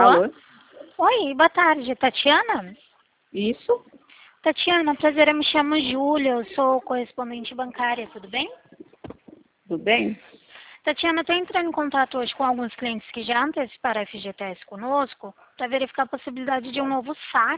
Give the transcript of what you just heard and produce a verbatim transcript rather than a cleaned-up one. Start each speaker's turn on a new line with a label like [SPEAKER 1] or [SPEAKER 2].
[SPEAKER 1] Alô?
[SPEAKER 2] Oi, boa tarde, Tatiana?
[SPEAKER 1] Isso?
[SPEAKER 2] Tatiana, prazer, eu me chamo Júlia, eu sou correspondente bancária, tudo bem?
[SPEAKER 1] Tudo bem?
[SPEAKER 2] Tatiana, estou entrando em contato hoje com alguns clientes que já anteciparam a F G T S conosco para verificar a possibilidade de um novo